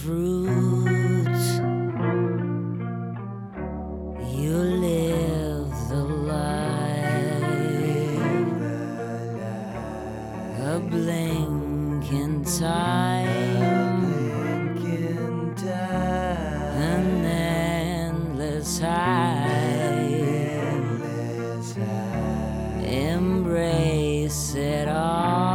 fruit. You live the life, a blink in time, an endless high.